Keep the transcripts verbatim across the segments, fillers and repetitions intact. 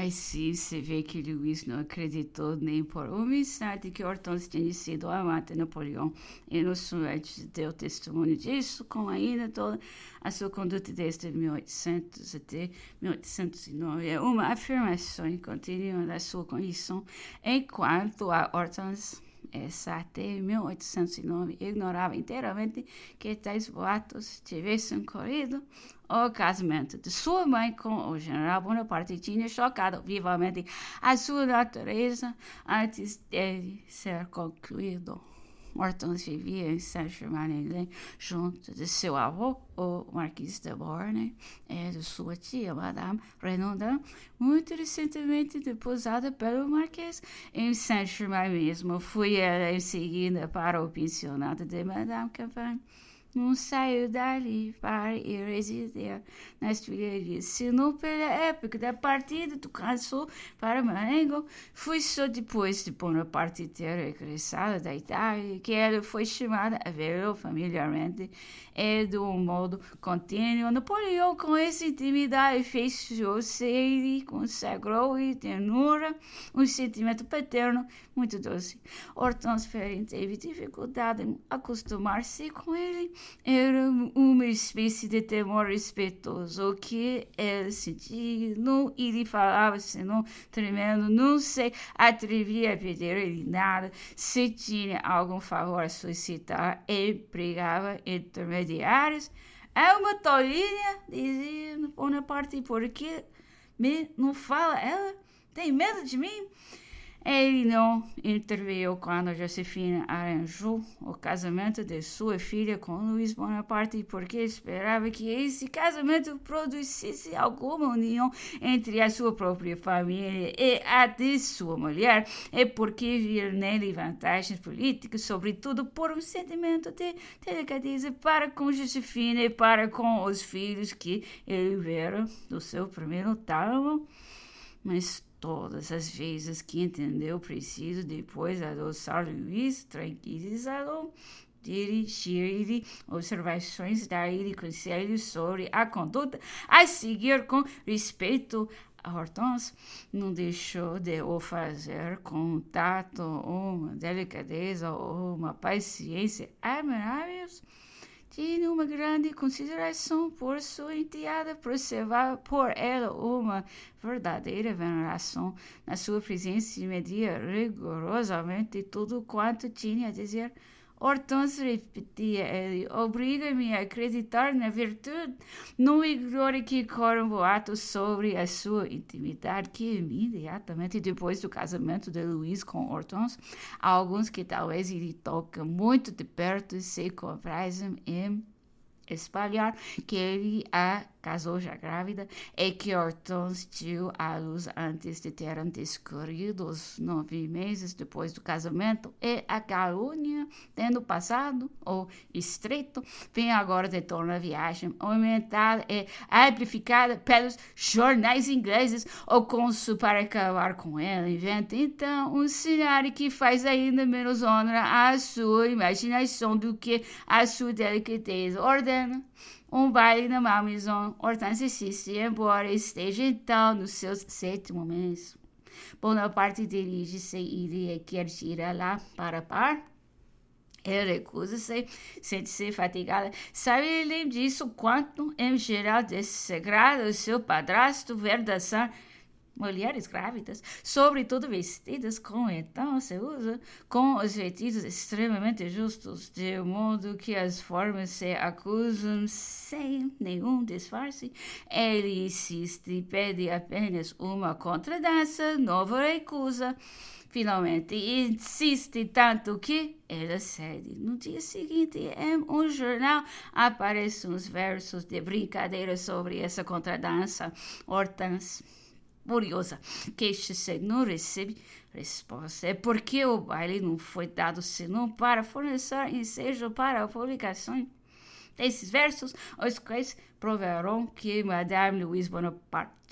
Assim se vê que Luís não acreditou nem por um instante que Hortense tinha sido a amante de Napoleão e no suete deu testemunho disso com ainda toda a sua conduta desde mil e oitocentos até mil oitocentos e nove. É uma afirmação contínua da sua condição enquanto a Hortense essa até mil oitocentos e nove ignorava inteiramente que tais boatos tivessem corrido. O casamento de sua mãe com o general Bonaparte tinha chocado vivamente a sua natureza antes de ser concluído. Hortense vivia em Saint-Germain-en-Laye junto de seu avô, o Marquis de Beauharnais, e de sua tia, Madame Renaudin, muito recentemente deposada pelo Marquês. Em Saint-Germain mesmo, fui ela em seguida para o pensionato de Madame Campan. Não saiu dali para ir residir nas Tuileries, senão pela época da partida do Consul para Marengo. Foi só depois de Bonaparte ter regressado da Itália que ela foi chamada a vê-lo familiarmente e de um modo contínuo. Napoleão, com essa intimidade, fechou-se e consagrou em ternura um sentimento paterno muito doce. Hortense, porém, teve dificuldade em acostumar-se com ele. Era uma espécie de temor respeitoso que ele sentia, não lhe falava senão tremendo, não se atrevia a pedir-lhe nada, se tinha algum favor a solicitar, empregava intermediários. É uma tolinha, dizia Bonaparte, porque me não fala ela? Tem medo de mim? Ele não interveio quando Josefina arranjou o casamento de sua filha com Luís Bonaparte, porque esperava que esse casamento produzisse alguma união entre a sua própria família e a de sua mulher, e porque via nele vantagens políticas, sobretudo por um sentimento de delicadeza para com Josefina e para com os filhos que ele viera do seu primeiro tálamo. Mas todas as vezes que entendeu preciso depois adoçar Luís, tranquilizá-lo, dirigir-lhe observações, dar-lhe conselhos sobre a conduta a seguir com respeito. A Hortense não deixou de o fazer com um tato, uma delicadeza ou uma paciência admiráveis. Tinha uma grande consideração por sua enteada, preservava por ela uma verdadeira veneração. Na sua presença, media rigorosamente tudo quanto tinha a dizer. Hortense, repetia ele, obriga-me a acreditar na virtude. Não ignore que corram boatos sobre a sua intimidade, que imediatamente depois do casamento de Luís com Hortense, alguns que talvez lhe tocam muito de perto se comprazem em espalhar que ele a casou já grávida e que Hortense deu à luz antes de terem discorrido os nove meses depois do casamento, e a calúnia, tendo passado o estreito, vem agora de torno a viagem, aumentada e amplificada pelos jornais ingleses. O cônsul, para acabar com ela, inventa então um cenário que faz ainda menos honra à sua imaginação do que à sua delicadeza. Ordena um baile na Malmaison. Hortense assiste, embora esteja então no seu sétimo mês. Bonaparte dirige-se e lhe quer ir lá para par. Ele recusa-se, sente-se fatigada. Sabe além disso quanto, em geral, desagrada o seu padrasto ver dançar mulheres grávidas, sobretudo vestidas como então se usa, com os vestidos extremamente justos, de modo que as formas se acusam sem nenhum disfarce. Ele insiste e pede apenas uma contradança, nova recusa. Finalmente, insiste tanto que ela cede. No dia seguinte, em um jornal, aparecem uns versos de brincadeira sobre essa contradança. Hortense, furiosa, queixa-se, não recebe resposta. É porque o baile não foi dado senão para fornecer ensejo para a publicação desses versos, os quais provarão que Madame Louise Bonaparte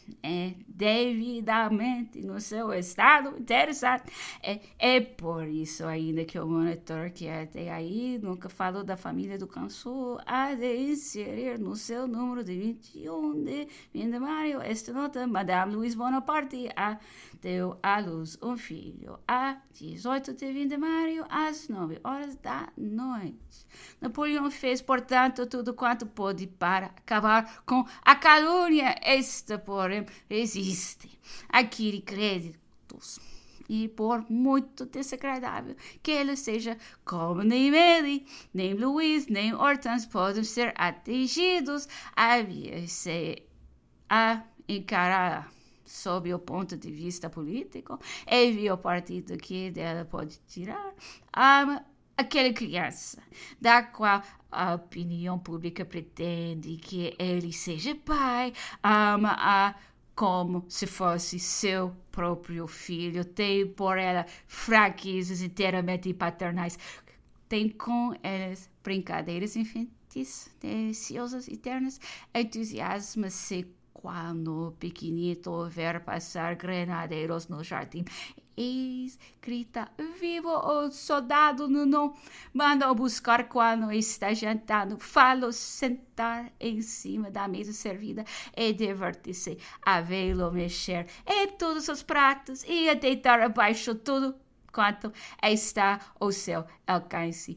é devidamente no seu estado interessado. É, é por isso ainda que o monitor, que até aí nunca falou da família do Kansu, há de inserir no seu número de vinte e um de maio esta nota: Madame Louise Bonaparte a, deu à luz um filho a dezoito de maio às nove horas da noite. Napoleão fez, portanto, tudo quanto pôde para acabar com a calúnia. Esta, porém, resiste, adquire créditos, e por muito desagradável que ele seja, como nem ele, nem Louise, nem Hortense podem ser atingidos, havia-se a encarar sob o ponto de vista político, e viu o partido que dela pode tirar a aquela criança, da qual a opinião pública pretende que ele seja pai, ama-a como se fosse seu próprio filho, tem por ela fraquezas inteiramente paternais, tem com elas brincadeiras infantis, deliciosas e ternas, entusiasma-se quando o pequenito ver passar grenadeiros no jardim. Eis, grita, vivo o soldado Nuno, manda-o buscar quando está jantando, fala-o sentar em cima da mesa servida e divertir-se a vê-lo mexer em todos os pratos e a deitar abaixo tudo quanto está ao seu alcance.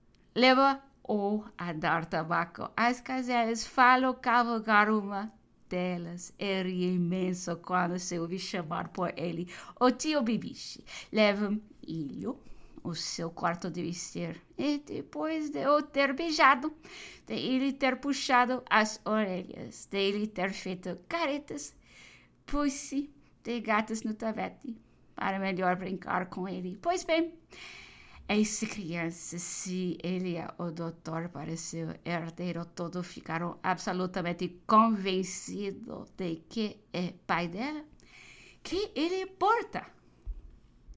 Leva-o a dar tabaco às caselas, fala-o cavalgar uma delas, é imenso quando se ouve chamar por ele o tio Bibiche. Leva ilho o seu quarto de vestir, e depois de o ter beijado, de ele ter puxado as orelhas, de ele ter feito caretas, pôs-se de gatas no tapete para melhor brincar com ele. Pois bem, essa criança, se ele e o doutor para seu herdeiro, todos ficaram absolutamente convencidos de que é pai dela. Que ele importa?